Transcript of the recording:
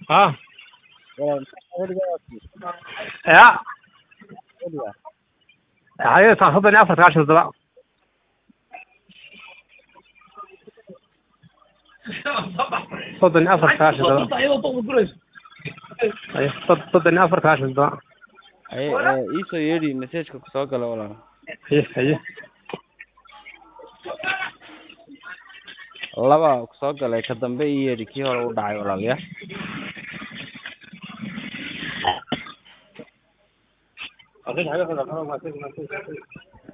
ها weligaa يا weligaa هاي صدني أفر 10 دولار صدني أفر 10 دولار أي صدني أفر 10 دولار haye iisoo yeedhi messageka kusoo gala walaal هي laba kusoo galay ka dambe ii yeedhi kii hore u dhacay walaal ya أخذ حاجة